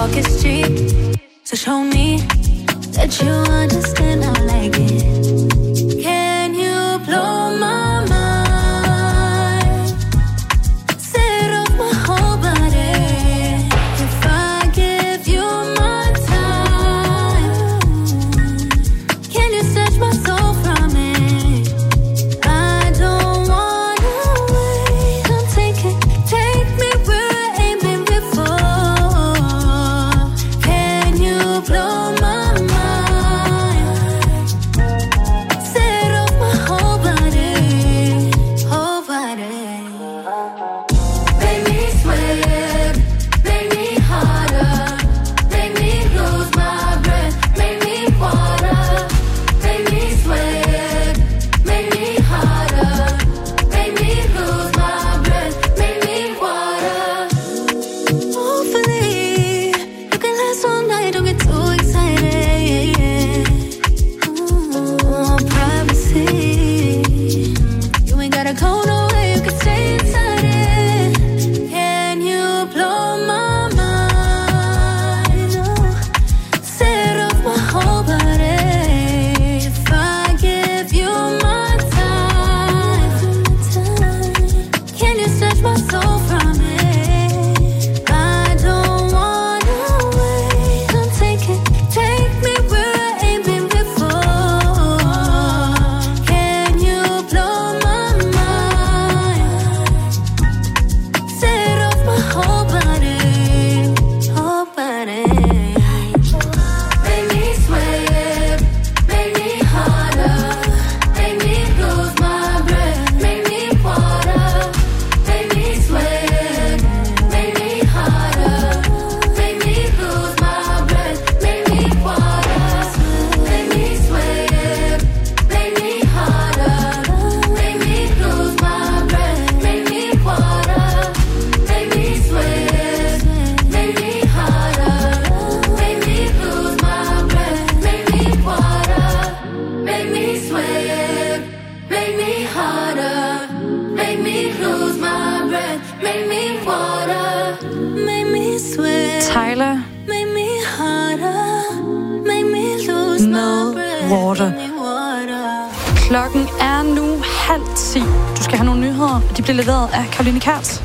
talk is cheap. So show me that you understand I like it. Can you blow my mind? Set off my whole body. If I give you my time, can you snatch my soul from it? I don't wanna wait. Come take me where I ain't been before. Can you blow my mind? Set off my whole body, whole body. Make me sweat, make me harder, make me lose my breath, make me water, make me sweat, make me harder, make me lose my breath, make me water. Hopefully, you can last all night, don't get too excited. Privacy, you ain't gotta go nowhere, you can stay inside it. Can you blow my mind? Set off my whole body. If I give you my time, can you snatch my soul from it? I don't wanna wait. Come take me where I ain't been before. Can you blow my mind? Set off my whole body, whole body. Make me sweat, make me harder, make me lose my breath, make me water, make me sweat, make me harder, make me lose my breath, make me water, make me sweat, make me harder, make me lose my breath, make me water, make me sweat, make me harder, make me lose my breath, make me water, make me sweat, make me harder, make me lose my breath, make me water, make me sweat, Tyler make me harder, make me lose my med breath, Water. make me water. Klokken er nu 9:30. Du skal have nogle nyheder, og de bliver leveret af Karoline Kjærs.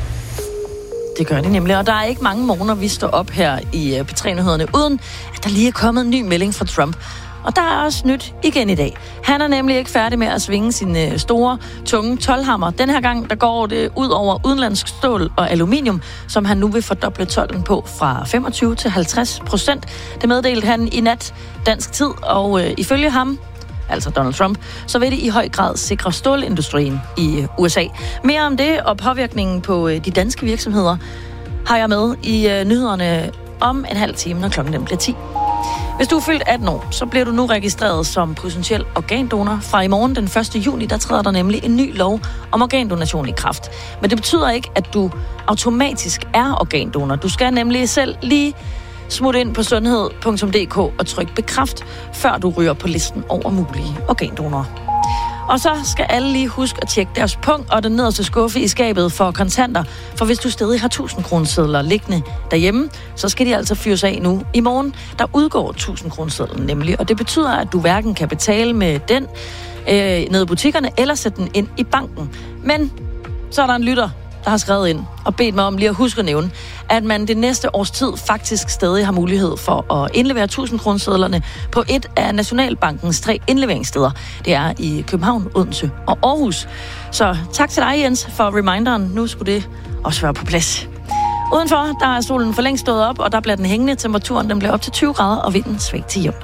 Det gør det nemlig, og der er ikke mange morgener, vi står op her i P3-nyhederne, uden at der lige er kommet en ny melding fra Trump. Og der er også nyt igen i dag. Han er nemlig ikke færdig med at svinge sine store, tunge toldhammer. Den her gang, der går det ud over udenlandsk stål og aluminium, som han nu vil fordoble tolden på fra 25% til 50%. Det meddelte han i nat dansk tid, og ifølge ham, altså Donald Trump, så vil det i høj grad sikre stålindustrien i USA. Mere om det og påvirkningen på de danske virksomheder har jeg med i nyhederne om en halv time, når klokken bliver 10. Hvis du er fyldt 18 år, så bliver du nu registreret som potentiel organdonor. Fra i morgen den 1. juni, der træder der nemlig en ny lov om organdonation i kraft. Men det betyder ikke, at du automatisk er organdonor. Du skal nemlig selv lige smutte ind på sundhed.dk og tryk bekræft, før du ryger på listen over mulige organdonorer. Og så skal alle lige huske at tjekke deres punkt og den nederste skuffe i skabet for kontanter. For hvis du stadig har 1000-kronesedler liggende derhjemme, så skal de altså fyres af nu. I morgen, der udgår 1000-kronesedlen nemlig. Og det betyder, at du hverken kan betale med den nede i butikkerne eller sætte den ind i banken. Men så er der en lytter, der har skrevet ind og bedt mig om lige at huske at nævne, at man det næste års tid faktisk stadig har mulighed for at indlevere 1000-kronesedlerne på et af Nationalbankens 3 indleveringssteder. Det er i København, Odense og Aarhus. Så tak til dig, Jens, for reminderen. Nu skulle det også være på plads. Udenfor, der er solen for længst stået op, og der bliver den hængende. Temperaturen den bliver op til 20 grader, og vinden svag til jævn.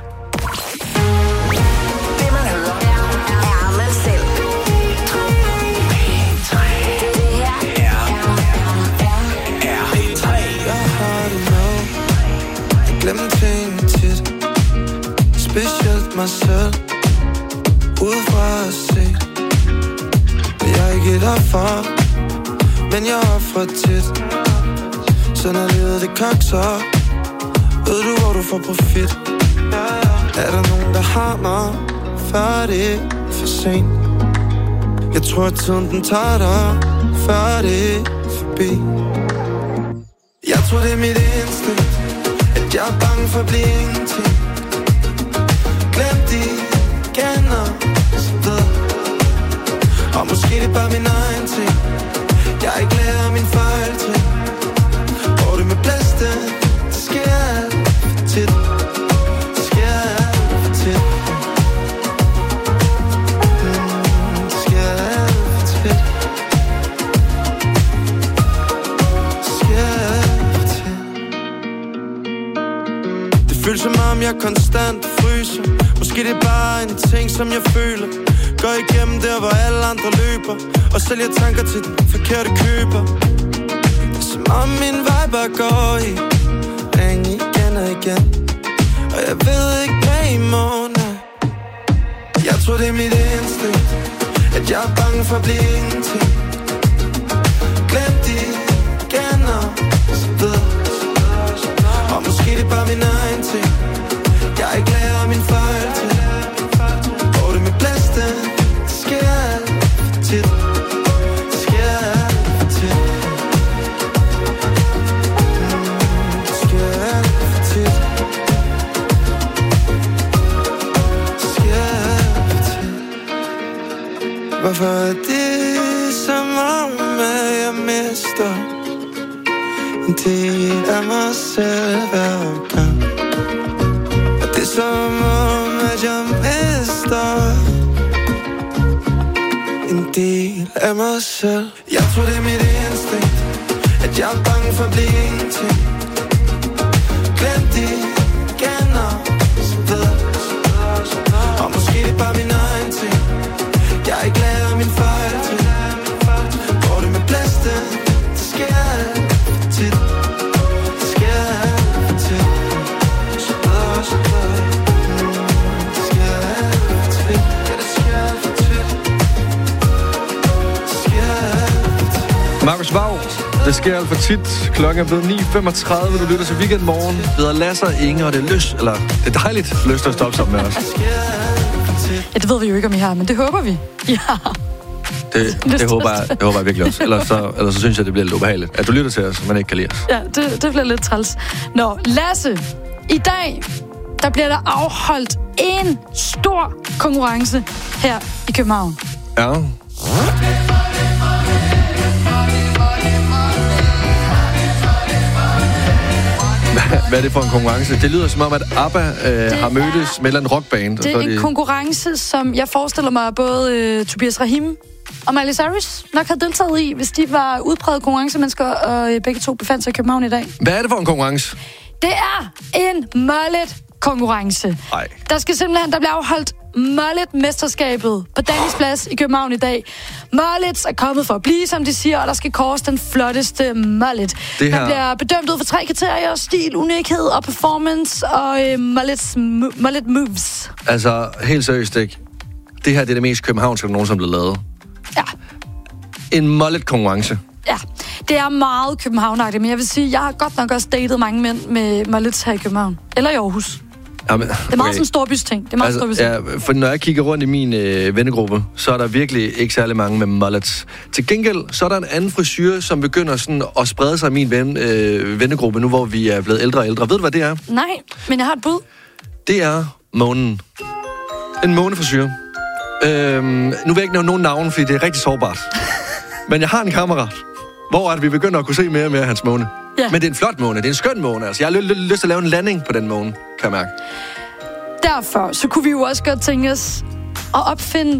Specielt mig selv udefra at se. Jeg er ikke derfor, men jeg offrer tit. Så når livet det kokser, ved du hvor du får profit. Er der nogen der har mig, før det er for sent? Jeg tror at tiden den tager dig, før det er forbi. Jeg tror det er mit instinkt, at at jeg er bange for at blive ingenting. Glem de kender sted. Og måske det er bare min egen ting. Jeg ikke lærer min fejltrin. Hvor det med blæste, det sker alt for tit. Det sker alt for tit. Det sker alt for tit. Det sker alt for tit. Det føles som om jeg konstant fryser. Måske det er bare en ting som jeg føler. Går igennem der hvor alle andre løber. Og sælger tanker til den forkerte køber. Det er som om min vej bare går i ring igen og igen. Og jeg ved ikke hvad i morgen er. Jeg tror det er mit instinkt. At jeg er bange for at blive ingenting. Glem de kender sted. Og måske det er bare min egen ting. Jeg ikke lærer min fejl til. Hvor det med blæste, det sker alt for tit. Det sker alt for tit. Det sker alt for tit. Det sker alt for tit. Hvorfor er det som om, at jeg mister en del af mig selv hver gang? Det er som om, at jeg mister en del af mig selv. Jeg tror det er mit instinkt. At jeg er bange for at blive ingenting. Glem de kender sted. Og måske det er bare min egen ting. Jeg ikke lærer min fejl til. Hvor det med blæste, det sker alt for tit. Det sker alt for tit. Så bedre, så bedre. Det sker alt for tit. Ja, det sker alt for tit. Det sker alt for tit. Markus Vau, det sker alt for tit. Klokken er blevet 9.35. Du lytter til Weekendmorgen. Vi hedder Lasse og Inge, og det er dejligt lyst at stoppe sammen med os. Ja, det ved vi jo ikke, om I har, men det håber vi. Ja. Det håber jeg virkelig også. Ellers så synes jeg, det bliver lidt ubehageligt. At du lytter til os, men ikke kan lide os. Ja, det bliver lidt træls. Nå, Lasse, i dag, der bliver der afholdt en stor konkurrence her i København. Ja. Hvad er det for en konkurrence? Det lyder som om, at ABBA har mødtes med en rockband. Det er en konkurrence, som jeg forestiller mig, både Tobias Rahim og Miley Cyrus nok havde deltaget i, hvis de var udpræget konkurrencemennesker, og begge to befandt sig i København i dag. Hvad er det for en konkurrence? Det er en mullet-konkurrence. Nej. Der bliver afholdt mullet-mesterskabet på Daniels Plads i København i dag. Mullets er kommet for at blive, som de siger, og der skal kåres den flotteste mullet. Der bliver bedømt ud for 3 kriterier: stil, unikhed og performance, og mullet moves. Altså, helt seriøst, ikke? Det her det er det mest københavnske, der nogensinde er blevet lavet. Ja. En mullet-konkurrence. Ja, det er meget københavnagtigt, men jeg vil sige, jeg har godt nok også datet mange mænd med mullets her i København. Eller i Aarhus. Jamen, det er meget sådan en storbys-ting. Det er meget storbys-ting. Ja, for når jeg kigger rundt i min vennegruppe, så er der virkelig ikke særlig mange med mullets. Til gengæld, så er der en anden frisyr, som begynder sådan at sprede sig i min vennegruppe, nu hvor vi er blevet ældre og ældre. Ved du, hvad det er? Nej, men jeg har et bud. Det er månen. En månefrisyr. Nu vil jeg ikke nævne nogen navn, fordi det er rigtig sårbart. Men jeg har en kammerat, hvor vi begynder at kunne se mere og mere af hans måne. Ja. Men det er en flot måne, det er en skøn måne. Altså, jeg har lyst til at lave en landing på den måne, kan jeg mærke. Derfor så kunne vi jo også godt tænke os at opfinde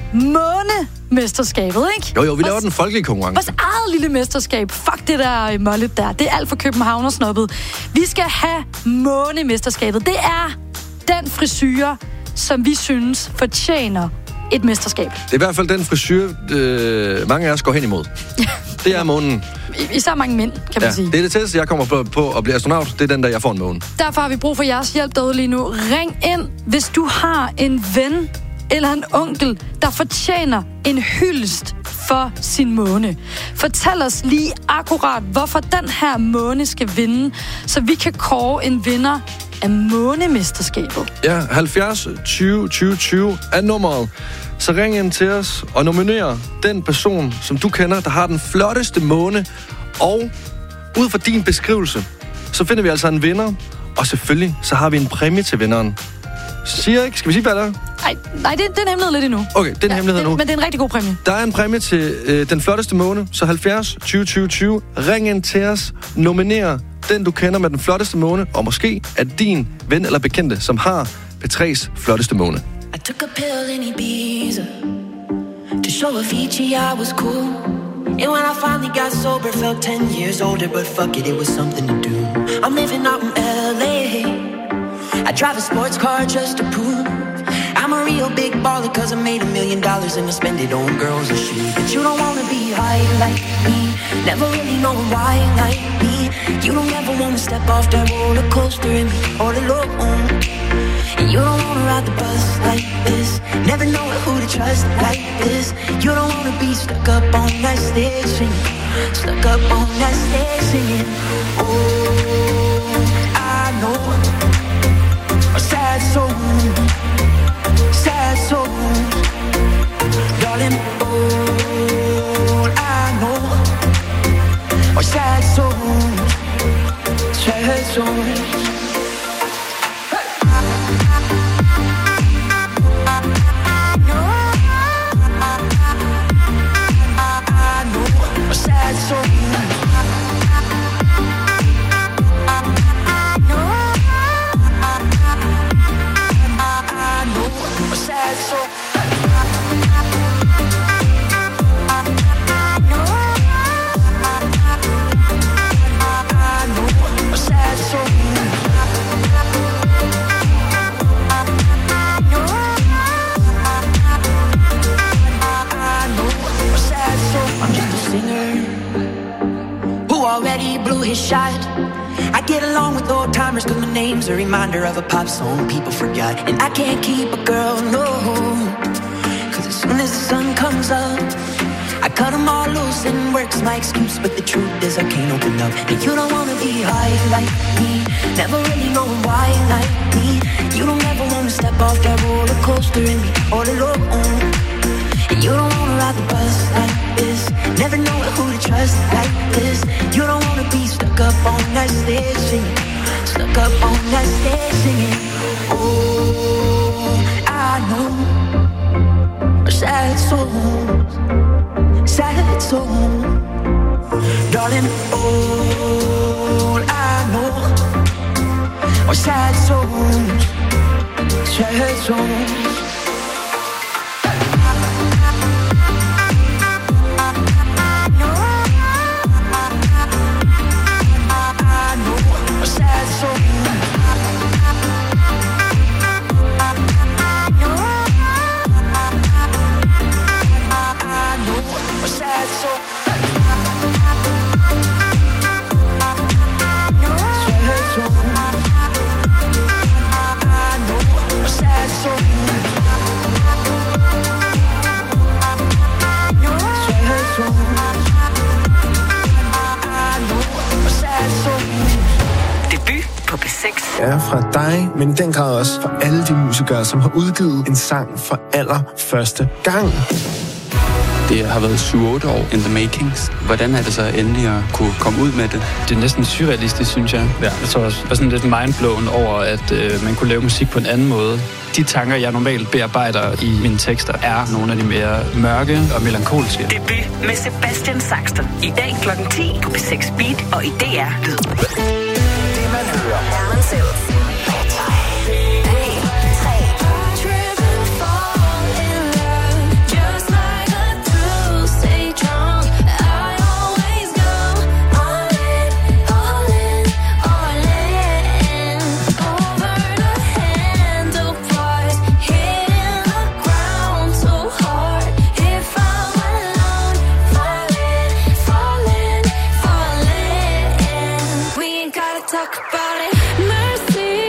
månemesterskabet, ikke? Jo, vi laver den folkelige konkurrence. Vores eget lille mesterskab. Fuck det der mullet der. Det er alt for københavnersnobbet. Vi skal have månemesterskabet. Det er den frisyr, som vi synes fortjener et mesterskab. Det er i hvert fald den frisyr, mange af os går hen imod. Det er månen. Især mange mænd, kan man sige. Det er det tætteste, jeg kommer på at blive astronaut. Det er den, der jeg får en måne. Derfor har vi brug for jeres hjælp derude lige nu. Ring ind, hvis du har en ven eller en onkel, der fortjener en hyldest for sin måne. Fortæl os lige akkurat, hvorfor den her måne skal vinde, så vi kan kåre en vinder af månemesterskabet. Ja, 70 20 20 20 er nummeret. Så ring ind til os og nominer den person, som du kender, der har den flotteste måne. Og ud fra din beskrivelse, så finder vi altså en vinder. Og selvfølgelig, så har vi en præmie til vinderen. Siger ikke? Skal vi sige, hvad der er? Nej, det er en hemmelighed lidt endnu. Okay, det er en hemmelighed nu. Men det er en rigtig god præmie. Der er en præmie til den flotteste måned, så 70 20 20 20. Ring ind til os, nominer den, du kender med den flotteste måned, og måske er din ven eller bekendte, som har P3's flotteste måned. I took a pill in Ibiza to show Avicii I was cool. And when I finally got sober, felt 10 years older, but fuck it, it was something to do. I'm living out in LA. I drive a sports car just to prove I'm a real big baller, cause I made $1 million and I spend it on girls and shoes. But you don't wanna be high like me, never really know why like me. You don't ever wanna step off that roller coaster and be all alone. And you don't wanna ride the bus like this, never know who to trust like this. You don't wanna be stuck up on that stage singing, stuck up on that stage singing. Oh, I know a sad soul, sad soul, darling. All I know are sad souls, sad souls. Shot. I get along with old timers cause my name's a reminder of a pop song people forgot. And I can't keep a girl, no, cause as soon as the sun comes up I cut them all loose and work's my excuse. But the truth is I can't open up. And you don't wanna be high like me, never really knowing why like me. You don't ever wanna step off that roller coaster and be all alone. And you don't wanna ride the bus like this, never know who to trust like this. You don't wanna be stuck up on that stage singing, stuck up on that stage singing. Oh, I know sad souls, sad souls, darling. All I know are sad souls, sad souls. Ja, fra dig, men i den grad også for alle de musikere, som har udgivet en sang for allerførste gang. Det har været 7-8 år in the makings. Hvordan er det så endelig at kunne komme ud med det? Det er næsten surrealistisk, synes jeg. Ja, jeg tror også, var sådan lidt mindblown over, at man kunne lave musik på en anden måde. De tanker, jeg normalt bearbejder i mine tekster, er nogle af de mere mørke og melankolske. Debut med Sebastian Saxton. I dag kl. 10 på P6 Beat og i DR Lyd. Det man hører. Herman Silv. Talk about it, mercy.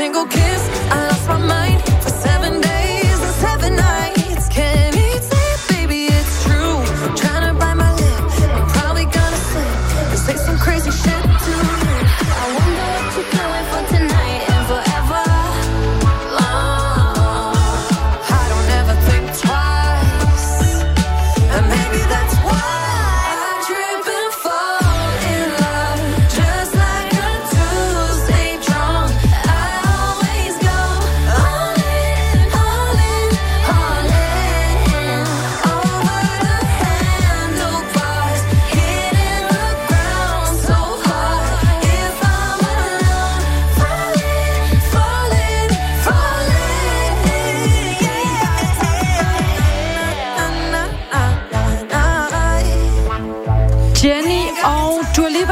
single kiss. I lost my mind for 7 days and 7 nights. Can't eat, sleep, baby, it's true. Trying to bite my lip, I'm probably gonna slip and say some crazy shit too. I wonder what you're doing for tonight and forever. I don't ever think twice, and maybe that's why I trip and fall in love, just like a Tuesday drunk. I always go all in, all in, all in. Over the handlebars, hitting the ground so hard. If I'm alone, falling, falling, falling. Jenny og Dua Lipa.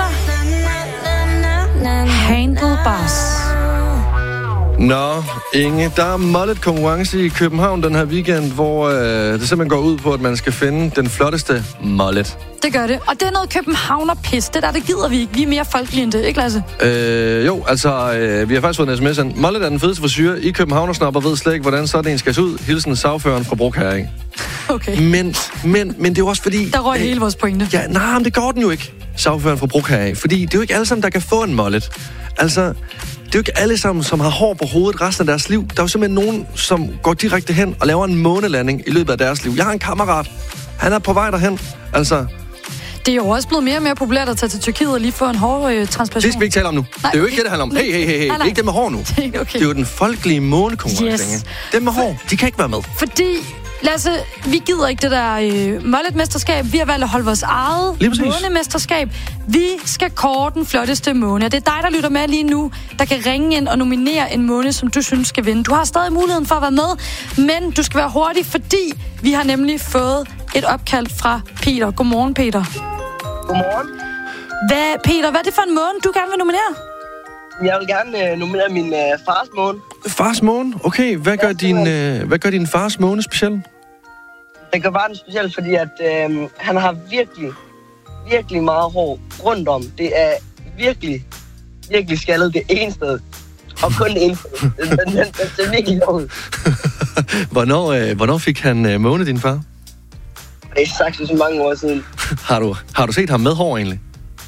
Handlebars. Nå, Inge, der er mollet konkurrence i København den her weekend, hvor det simpelthen går ud på, at man skal finde den flotteste mollet. Det gør det. Og det er noget københavner-pis. Det gider vi ikke. Vi er mere folkelige end det, ikke Lasse? Jo, altså, vi har faktisk fået en sms ind. Mollet er den fedeste frisyre. I Københavnersnopper ved slet ikke, hvordan sådan en skal se ud. Hilsen sagføreren fra Brokherring. Okay. Men det er jo også fordi... Der røg hele vores pointe. Ja, nej, men det går den jo ikke, sagføreren fra Brokherring. Fordi det er jo ikke alle sammen, der kan få en mollet. Altså, det er jo ikke alle sammen, som har hår på hovedet resten af deres liv. Der er jo simpelthen nogen, som går direkte hen og laver en månelanding i løbet af deres liv. Jeg har en kammerat. Han er på vej derhen. Altså... Det er jo også blevet mere og mere populært at tage til Tyrkiet og lige få en hårtransplantation. Det skal vi ikke tale om nu. Nej, det er jo ikke det, det handler om. Hey. Det er ikke det med hår nu. Det er, okay. Det er jo den folkelige månekonkurrence. Yes. Dem med hår, de kan ikke være med. Fordi, Lasse, vi gider ikke det der molletmesterskab. Vi har valgt at holde vores eget månemesterskab. Vi skal kåre den flotteste måne. Det er dig, der lytter med lige nu, der kan ringe ind og nominere en måne, som du synes skal vinde. Du har stadig muligheden for at være med, men du skal være hurtig, fordi vi har nemlig fået et opkald fra Peter. Godmorgen, Peter. Godmorgen. Peter, hvad er det for en måne, du gerne vil nominere? Jeg vil gerne nominere min fars måne. Fars måne? Okay, hvad gør din fars måne speciel? Det gør bare den speciel, fordi at han har virkelig meget hår rundt om. Det er virkelig skaldet det ene sted. Og kun det ene sted. Den ser virkelig ud. Hvornår fik han måne, din far? Det er sagt så mange år siden. Har du set ham med hår egentlig?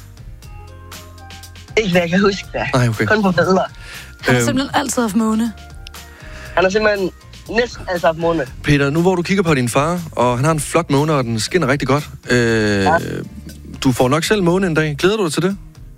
Ikke hvad jeg kan huske det. Nej, okay. Kun på billeder. Han har simpelthen altid haft måne. Han har simpelthen næsten altid haft måne. Peter, nu hvor du kigger på din far, og han har en flot måne, og den skinner rigtig godt. Du får nok selv måne en dag. Glæder du dig til det?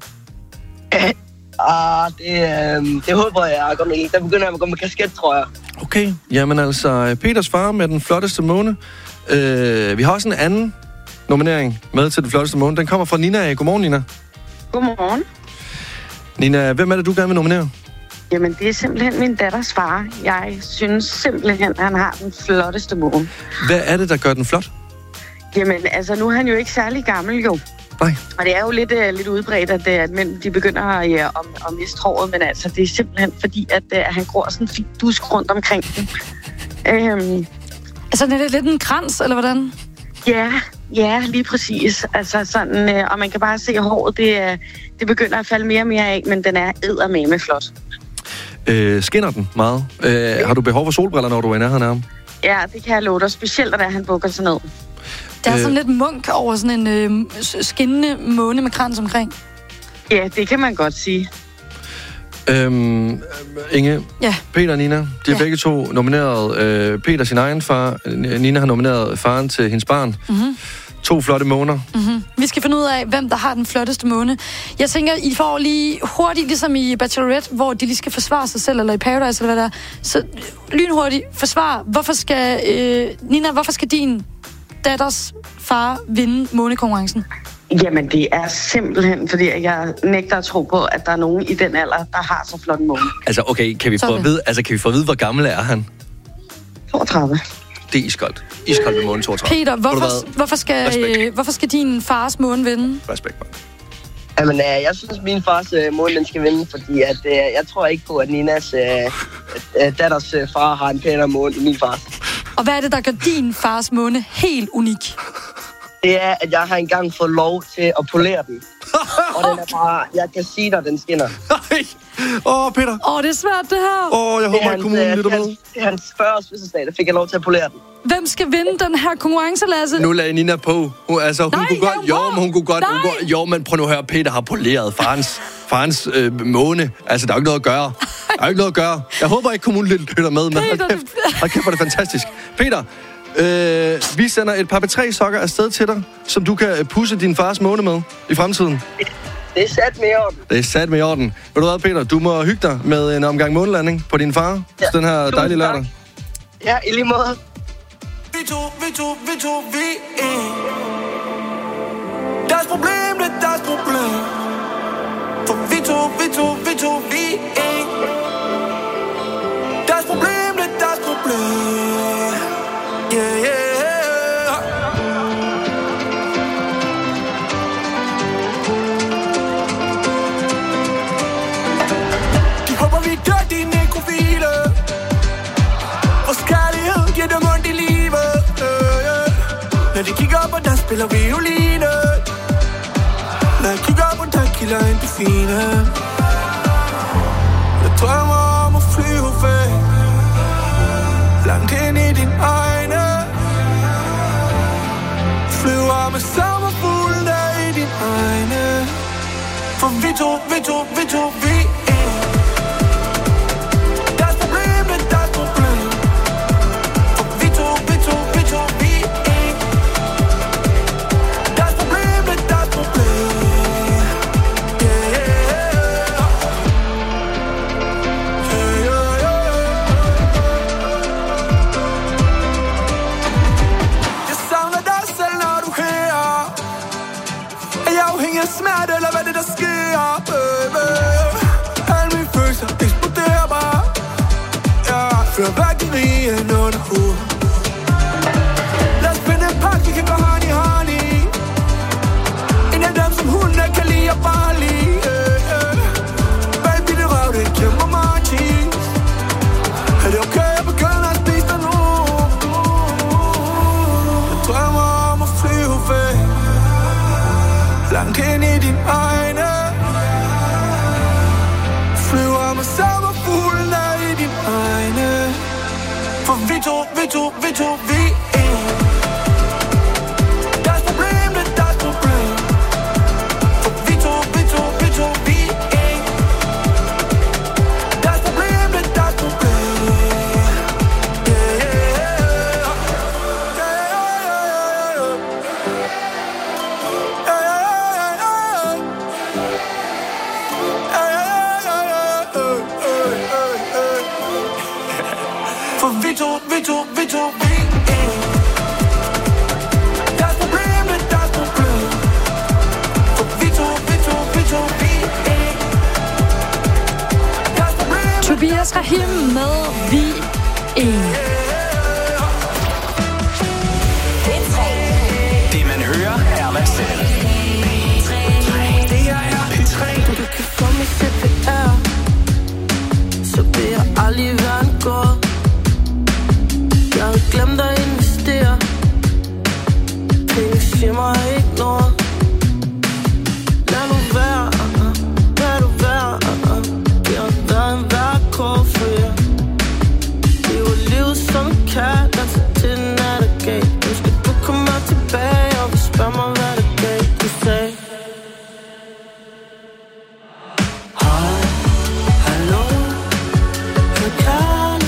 Det håber jeg godt nok ikke. Der begynder jeg at gå med kasket, tror jeg. Okay, jamen altså, Peters far med den flotteste måne. Vi har også en anden nominering med til den flotteste måne. Den kommer fra Nina. Godmorgen, Nina. Godmorgen. Nina, hvem er det, du gerne vil nominere? Jamen, det er simpelthen min datters far. Jeg synes simpelthen, han har den flotteste måne. Hvad er det, der gør den flot? Jamen, altså, nu er han jo ikke særlig gammel, jo. Nej. Og det er jo lidt udbredt, at mænd, de begynder at miste håret, men altså, det er simpelthen fordi, at han gror sådan en fin dusk rundt omkring den. Altså, det er lidt en krans, eller hvordan? Ja, lige præcis. Altså sådan, og man kan bare se, at håret, det begynder at falde mere og mere af, men den er eddermame flot. Skinner den meget? Har du behov for solbriller, når du er i nærheden af ham? Ja, det kan jeg love dig, specielt når han bukker sig ned. Der er sådan lidt munk over sådan en skinnende måne med krans omkring. Ja, det kan man godt sige. Inge, ja. Peter og Nina, de er begge to nomineret. Peter sin egen far, Nina har nomineret faren til hendes barn. Mm-hmm. 2 flotte måner. Mm-hmm. Vi skal finde ud af, hvem der har den flotteste måne. Jeg tænker, I får lige hurtigt, ligesom i Bachelorette, hvor de lige skal forsvare sig selv, eller i Paradise, eller hvad der er. Så lynhurtigt, forsvar. Nina, hvorfor skal din datters far vinde månekonkurrencen? Jamen, det er simpelthen, fordi jeg nægter at tro på, at der er nogen i den alder, der har så flot en måne. Altså, okay, kan vi få at vide, hvor gammel er han? 32. Det er iskoldt. Iskoldt med måne 32. Peter, hvorfor skal din fars måne vinde? Respekt, man. Jamen, jeg synes, min fars måne, den skal vinde, fordi at, jeg tror ikke på, at Ninas datters far har en pænere måne end min fars. Og hvad er det, der gør din fars måne helt unik? Det er, at jeg har engang fået lov til at polere den. Og den er bare... Jeg kan sige dig, den skinner. Peter. Det er svært, det her. Jeg håber, at kommunen lytter med. Det er hans 40-års fødselsdag, der fik jeg lov til at polere den. Hvem skal vinde den her konkurrence, Lasse? Nu lagde Nina på. Hun kunne godt... Men prøv nu at høre, Peter har poleret farens måne. Altså, der er jo ikke noget at gøre. Jeg håber ikke, kommunen lytter med. Men hold kæft, hvor er det fantastisk. Peter, vi sender et par B3-sokker afsted til dig, som du kan pusse din fars måne med i fremtiden. Det er sat med i orden. Ved du hvad, Peter? Du må hygge dig med en omgang månelanding på din far. Ja, den her dejlige lørdag. Ja, i lige måde. Vi to, Deres problem, det er deres problem. For vi to, Deres problem, det er deres problem. Yeah. De håber, vi dør, de nekrofile. Vores kærlighed giver dem ondt i livet. Når de kigger op, og der spiller violine. Når jeg kigger op, og der kilder endorfine. Jeg drømmer om at flyve væk, langt ind i din øjne. Flyver med sommerfuglene i din øjne. For vi to, Deres problem, det er deres problem. For vi to, Deres problem, det er deres problem. Jeg savner dig selv, når du er her. Er jeg afhængig af smerte, eller hvad det der sker? Alle mine følelser eksploderer bare. Jeg føler hverken rige under hud. Lad os finde en pakke, vi kan gå hånd i hånd i. En af dem, som hunde kan lide at bare lide. Baby, det røv, det kæmper mig cheese. Er det okay, jeg begynder at spise dig nu? Jeg drømmer om at flyve væk, langt ind i din øjne. Flyver med sommerfuglene i din øjne. For vi to, Deres problem, det er deres problem. For vi to, Deres problem, det er deres problem. For vi to, Deres problem, det er deres problem. For vi to, Deres problem. Tobias Rahim med Vi En. Det man hører er man selv. Det her er P3. Du kan få mig CPR, så vil jeg aldrig være en gård. Jeg havde glemt at investere. Penge siger mig ikke noget. Lad nu være, lad du være. Jeg har været en værkår for jer. Det var livet som en kat, altså til den er der gav. Nu skal du komme tilbage og spørge mig, hvad der gav. Du sagde hej, hallo, jeg kan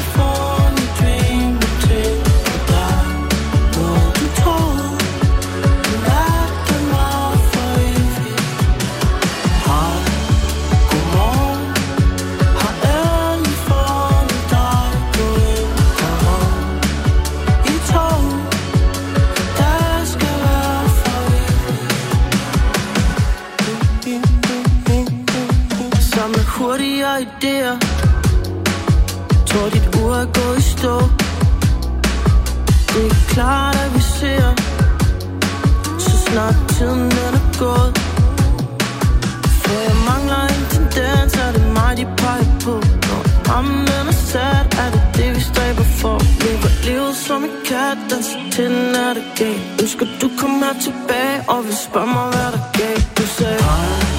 hurtigere idéer. Tror dit ur er gået i stå. Det er klart at vi ser, så snart tiden er gået. For jeg mangler en tendens, er det mig de peger på. Når rammen er sat, er det det vi stræber for. Lever livet som en kat, danser til den er det galt. Ønsker du komme her tilbage, og vil spørge mig hvad der galt. Du sagde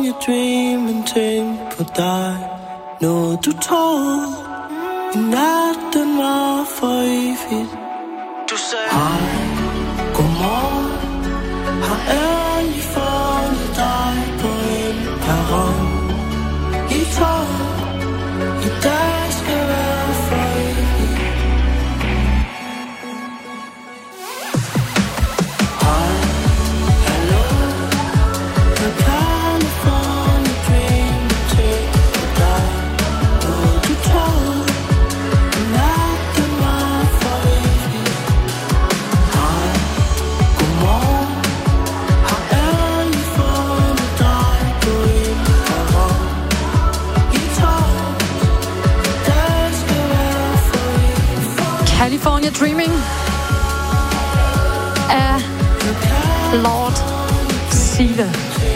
California dreaming, tænk på dig. Noget du tog i natten var for evigt. Du sagde hej, godmorgen. Har endelig fundet dig på en perron. I tog, i dag skal være for evigt. Hej, hallo. The California dream, tænk på dig. Noget du tog i natten var for evigt. Hej, godmorgen. Har endelig fundet dig på en perron. I tog, der skal være for evigt. California Dreaming af Lord Siva.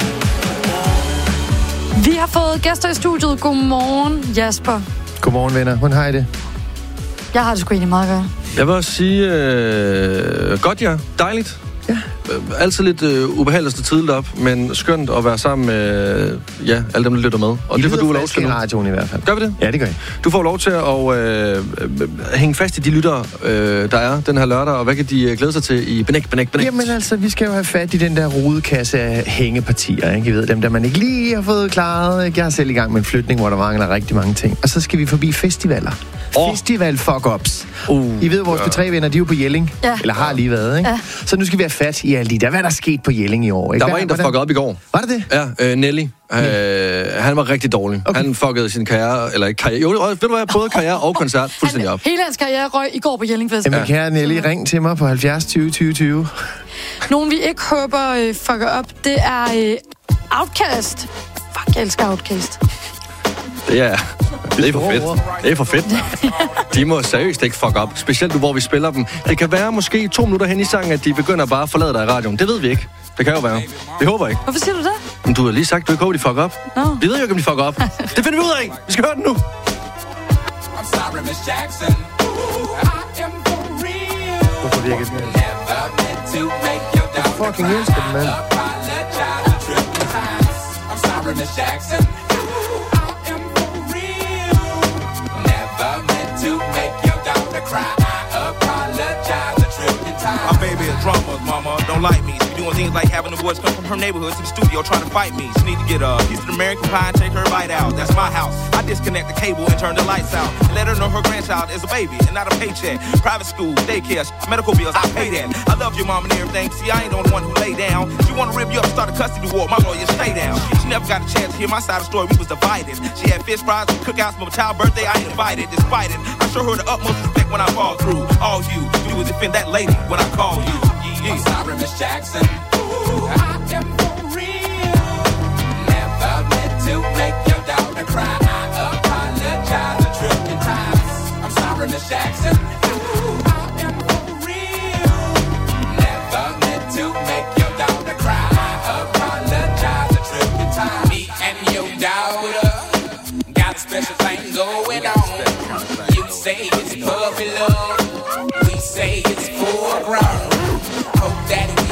Vi har fået gæster i studiet. Godmorgen, Jasper. Godmorgen, venner. Hvordan har I det? Jeg har det sgu egentlig meget godt. Jeg vil også sige, godt ja, dejligt. Ja. Altid lidt ubehageligt at tidligt op, men skønt at være sammen med alle dem, der lytter med. Og I det får du lov fast til i nu. radioen i hvert fald. Gør vi det? Ja, det gør I. Du får lov til at hænge fast i de lyttere, der er den her lørdag, og hvad kan de glæde sig til i Benægt? Jamen altså, vi skal jo have fat i den der rodekasse af hængepartier, ikke? I ved, dem der man ikke lige har fået klaret, ikke? Jeg er selv i gang med en flytning, hvor der mangler rigtig mange ting. Og så skal vi forbi festivaler. Festival fuck-ups. I ved, vores P3-venner, de er jo på Jelling. Ja. Eller har lige været, ikke? Ja. Så nu skal vi have fat i alle de der. Hvad er der sket på Jelling i år, ikke? Der var en, der fuckede op i går. Var det det? Ja, Nelly. Han var rigtig dårlig. Okay. Han fuckede sin karriere, eller ikke karriere. Jo, ved du hvad, både karriere og koncert fuldstændig op. Hele hans karriere røg i går på Jelling Festival. Jamen, kære Nelly, ring til mig på 70 20 20 20. Nogen, vi ikke håber fucker op, det er Outkast. Fuck, jeg elsker Outkast. Det er for fedt. Det er for fedt. De må seriøst ikke fuck op. Specielt nu, hvor vi spiller dem. Det kan være måske 2 minutter hen i sangen, at de begynder bare at forlade dig i radioen. Det ved vi ikke. Det kan jo være. Vi håber ikke. Hvorfor siger du det? Men du har lige sagt, du ikke håber, de fuck op. No. Vi ved jo ikke, om de fuck op. Det finder vi ud af. Vi skal høre den nu. Hvorfor virker det? Jeg fucking elsker den, mand. My baby is drama, mama, don't like me. She doing things like having the boys come from her neighborhood to the studio trying to fight me. She need to get a piece of American pie and take her bite out. That's my house. I disconnect the cable and turn the lights out. And let her know her grandchild is a baby and not a paycheck. Private school, daycare, medical bills, I pay that. I love your mom and everything. See, I ain't the only one who lay down. She wanna rip you up and start a custody war. My lawyer, stay down. She never got a chance to hear my side of the story. We was divided. She had fish fries and cookouts for my child's birthday. I ain't invited, despite it. I show her the utmost respect when I fall through. All you do is defend that lady when I call you. I'm sorry, Miss Jackson. Ooh, I am for real. Never meant to make your daughter cry. I apologize a trillion times. I'm sorry, Miss Jackson. Ooh, I am for real. Never meant to make your daughter cry. I apologize a trillion times. Me and your daughter got a special thing going on. You say it's puppy love. We say it's foreground. Hope that we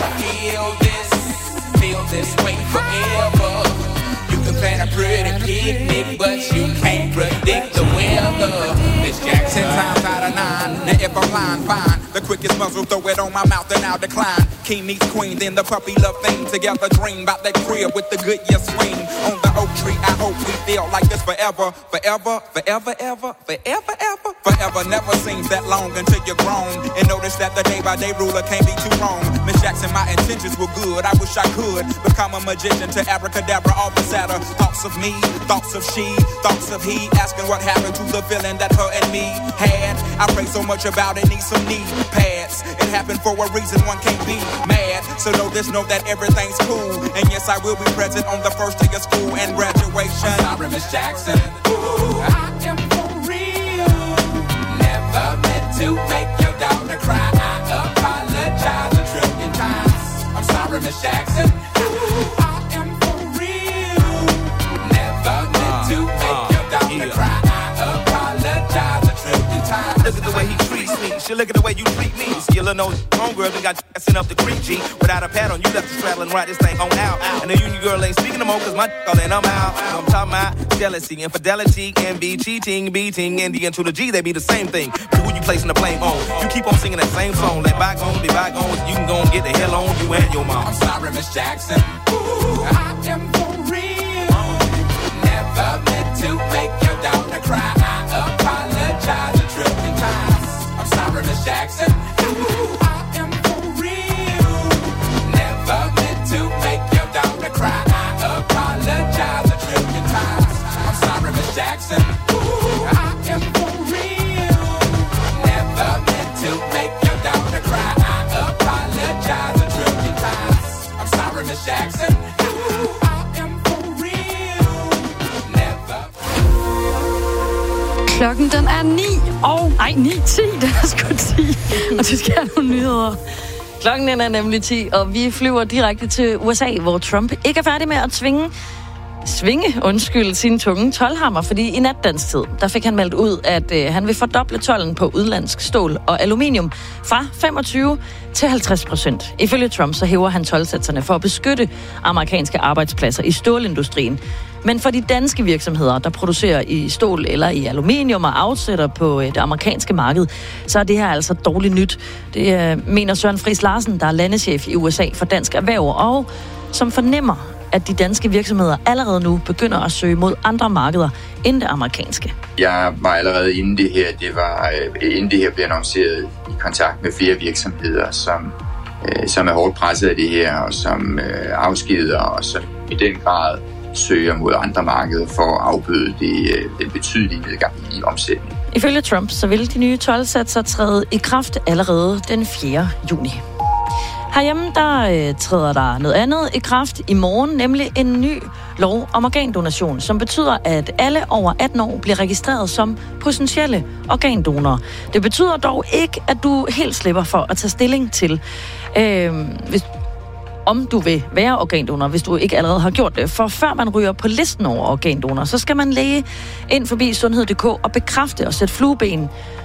feel this way forever. You can plan a pretty picnic, but you can't predict the weather. Miss Jackson times out of 9. Now if I'm lying, fine. The quickest muzzle, throw it on my mouth and I'll decline. King meets queen, then the puppy love thing. Together dream about that crib with the good year swing. On the oak tree, I hope we feel like this forever. Forever, forever, ever, forever, ever. Forever never seems that long until you're grown. And notice that the day by day ruler can't be too wrong. Miss Jackson, my intentions were good. I wish I could become a magician to abracadabra all the sadder. Thoughts of me, thoughts of she, thoughts of he. Asking what happened to the feeling that her and me had. I pray so much about it, need some knee pads. It happened for a reason, one can't be mad. So know this, know that everything's cool. And yes, I will be present on the first day of school and graduation. I'm sorry, Miss Jackson. Ooh, I am for real. Never meant to make your daughter cry. I apologize a trillion times. I'm sorry, Miss Jackson. Ooh, I am for real. Never meant to make your daughter cry. I apologize a trillion times. Look at the way he treats me. you look at the way you treat me. See your little homegirl been got you sent up the creek, G. Without a pad on, you left the straddle and ride this thing on out. And the union girl ain't speaking no more, cause my all in, I'm out. I'm talking about jealousy, infidelity, envy, cheating, beating, and the N to the G, they be the same thing. But who you placing the blame on? You keep on singing that same song. Let bygones be bygones, you can go and get the hell on you and your mom. I'm sorry, Miss Jackson. Ooh, I am for real. Never meant to make your daughter cry. I apologize a trillion times. I'm sorry, Miss Jackson. Ooh, I am for real. Never meant to make your daughter cry. I apologize a trillion times. I'm sorry, Miss Jackson. Ooh, I am for real. Never meant to make your daughter cry. I apologize a trillion times. I'm sorry, Miss Jackson. Ooh, I am for real. Never. Klokken den er 9:10, den er sgu 10, og du skal have nogle nyheder. Klokken den er nemlig 10, og vi flyver direkte til USA, hvor Trump ikke er færdig med at svinge sin tunge toldhammer, fordi i natdansk tid, der fik han meldt ud, at han vil fordoble tolden på udenlandsk stål og aluminium fra 25 til 50%. Ifølge Trump så hæver han toldsatserne for at beskytte amerikanske arbejdspladser i stålindustrien. Men for de danske virksomheder, der producerer i stål eller i aluminium og afsætter på det amerikanske marked, så er det her altså dårligt nyt. Det mener Søren Friis Larsen, der er landeschef i USA for Dansk Erhverv, og som fornemmer, at de danske virksomheder allerede nu begynder at søge mod andre markeder end det amerikanske. Jeg var allerede inden det her blev annonceret i kontakt med flere virksomheder, som er hårdt presset af det her, og som afskeder, og som i den grad søger mod andre markeder for at afbøde den betydelige nedgang i omsætning. Ifølge Trump så vil de nye toldsatser træde i kraft allerede den 4. juni. Herhjemme der træder der noget andet i kraft i morgen, nemlig en ny lov om organdonation, som betyder, at alle over 18 år bliver registreret som potentielle organdonorer. Det betyder dog ikke, at du helt slipper for at tage stilling til, om du vil være organdonor, hvis du ikke allerede har gjort det. For før man ryger på listen over organdonor, så skal man læge ind forbi sundhed.dk og bekræfte og sætte flueben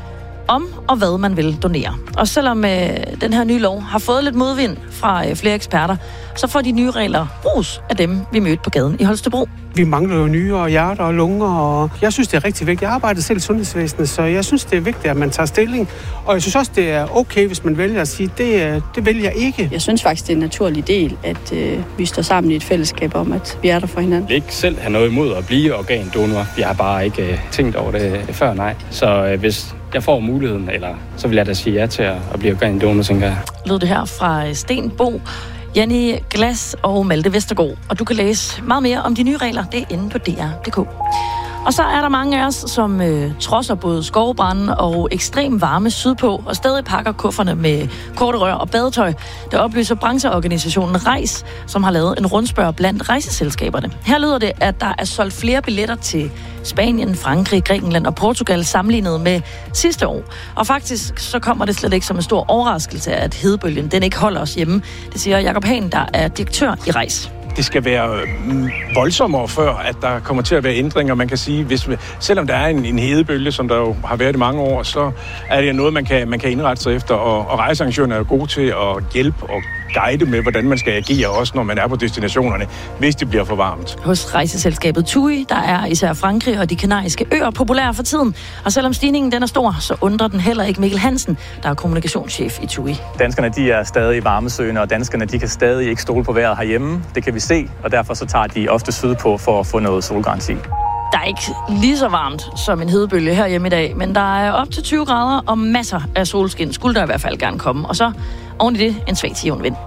om og hvad man vil donere. Og selvom den her nye lov har fået lidt modvind fra flere eksperter, så får de nye regler ros af dem, vi mødte på gaden i Holstebro. Vi mangler jo nyrer og hjerter og lunger, og jeg synes, det er rigtig vigtigt. Jeg arbejder selv i sundhedsvæsenet, så jeg synes, det er vigtigt, at man tager stilling. Og jeg synes også, det er okay, hvis man vælger at sige, det vælger jeg ikke. Jeg synes faktisk, det er en naturlig del, at vi står sammen i et fællesskab om, at vi er der for hinanden. Jeg ikke selv have noget imod at blive organdonor. Jeg har bare ikke tænkt over det før, nej. Så hvis jeg får muligheden, så vil jeg da sige ja til at blive organdonor, tænker jeg. Lød det her fra Sten Bo, Janni Glas og Malte Vestergaard. Og du kan læse meget mere om de nye regler, det er inde på DR.dk. Og så er der mange af os, som trodser både skovbrande og ekstrem varme sydpå, og stadig pakker kufferne med korte rør og badetøj. Det oplyser brancheorganisationen Rejs, som har lavet en rundspørg blandt rejseselskaberne. Her lyder det, at der er solgt flere billetter til Spanien, Frankrig, Grækenland og Portugal sammenlignet med sidste år. Og faktisk så kommer det slet ikke som en stor overraskelse, at hedebølgen den ikke holder os hjemme. Det siger Jakob Hahn, der er direktør i Rejs. Det skal være voldsommere før, at der kommer til at være ændringer. Man kan sige, selvom der er en hedebølge, som der jo har været i mange år, så er det noget, man kan indrette sig efter. Og rejsearrangørerne er jo gode til at hjælpe og guide med, hvordan man skal agere, også når man er på destinationerne, hvis det bliver for varmt. Hos rejseselskabet TUI, der er især Frankrig og de kanariske øer populære for tiden. Og selvom stigningen den er stor, så undrer den heller ikke Mikkel Hansen, der er kommunikationschef i TUI. Danskerne de er stadig varmesøgende, og danskerne de kan stadig ikke stole på vejret herhjemme. Det kan vi se, og derfor så tager de ofte sydpå for at få noget solgaranti. Der er ikke lige så varmt som en hedebølge herhjemme i dag, men der er op til 20 grader og masser af solskin. Skulle der i hvert fald gerne komme. Og så oven i det en svag tionvind.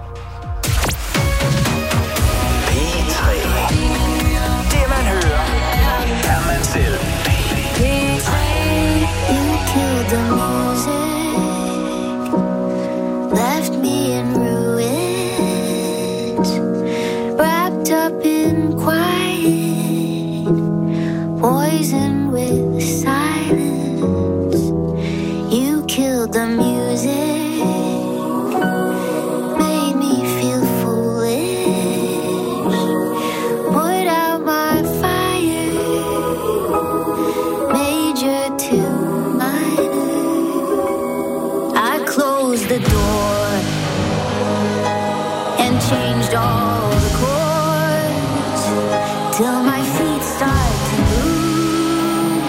Det man hører, er man selv. Left me in ruins, wrapped up in quiet, poisoned with silence. You killed the music, made me feel foolish, put out my fire, major to minor. feet start to move.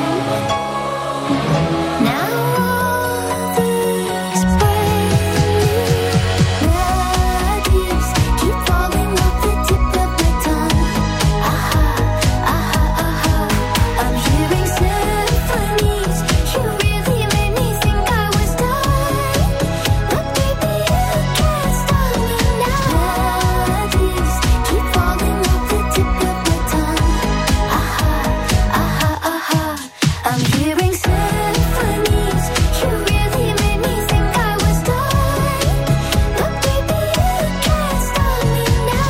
Now all these brand new melodies keep falling off the tip of my tongue. Aha, aha, aha. I'm hearing symphonies. You really made me think I was done. But baby, you can't stop me now. Melodies keep falling off the tip of my tongue. Aha, aha, aha. I'm hearing symphonies. You really made me think I was done. But baby, you can't stop me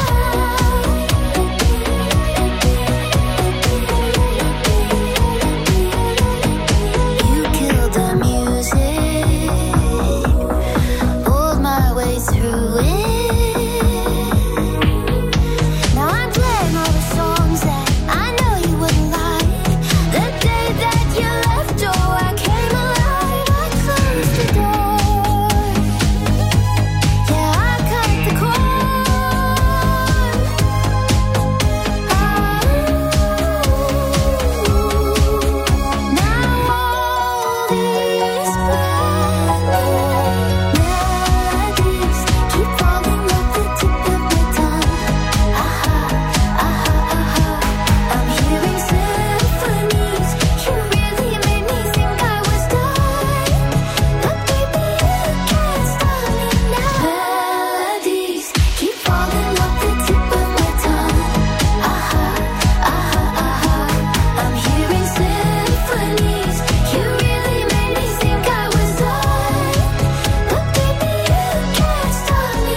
now. You killed the music, pulled my way through it. Now I'm playing all the songs that I know you wouldn't like. The day that you left, oh, I came alive. I closed the door. Yeah, I cut the cord. Now all these brand new melodies keep falling off the tip of my tongue. Aha, aha, aha. I'm hearing symphonies. You really made me think I was done. But baby, you can't stop me now. Melodies keep falling off the tip of my tongue. Aha, aha, aha. I'm hearing symphonies. You really made me think I was done. But baby, you can't stop me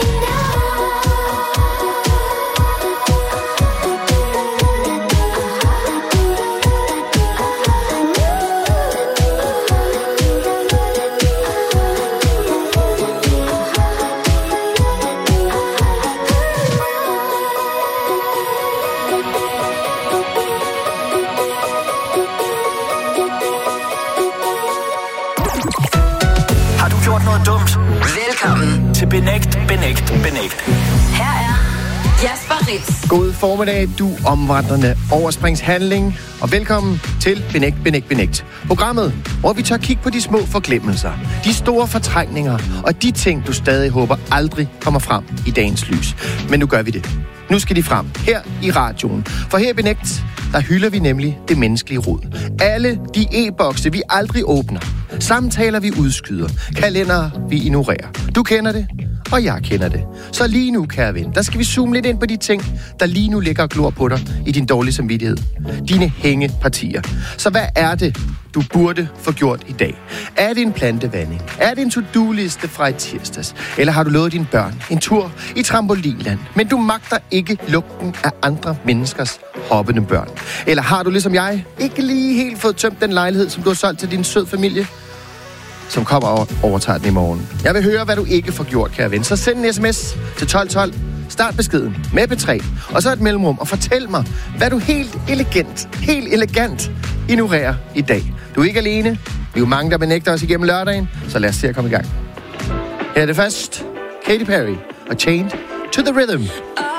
Har du gjort noget dumt? Velkommen til Benægt, Benægt, Benægt. Her er Jasper Ritz. God formiddag, du omvandrende overspringshandling, og velkommen til Benægt, Benægt, Benægt. Programmet, hvor vi tør kigge på de små forglemmelser, de store fortrængninger og de ting, du stadig håber aldrig kommer frem i dagens lys. Men nu gør vi det. Nu skal de frem, her i radioen. For her i Benægt, der hylder vi nemlig det menneskelige rod. Alle de e-bokse, vi aldrig åbner. Samtaler, vi udskyder. Kalendere, vi ignorerer. Du kender det, og jeg kender det. Så lige nu, kære ven, der skal vi zoome lidt ind på de ting, der lige nu ligger og glor på dig i din dårlige samvittighed. Dine hængepartier. Så hvad er det, du burde få gjort i dag? Er det en plantevanding? Er det en to-do-liste fra i tirsdags? Eller har du lovet dine børn en tur i trampolinland, men du magter ikke lugten af andre menneskers hoppende børn? Eller har du, ligesom jeg, ikke lige helt fået tømt den lejlighed, som du har solgt til din sød familie, som kommer og overtager den i morgen? Jeg vil høre, hvad du ikke får gjort, kære ven. Så send en sms til 1212. Start beskeden med P3, og så et mellemrum, og fortæl mig, hvad du helt elegant ignorerer i dag. Du er ikke alene. Vi er jo mange, der benægter os igennem lørdagen, så lad os se at komme i gang. Her er det først. Katy Perry og Chained to the Rhythm.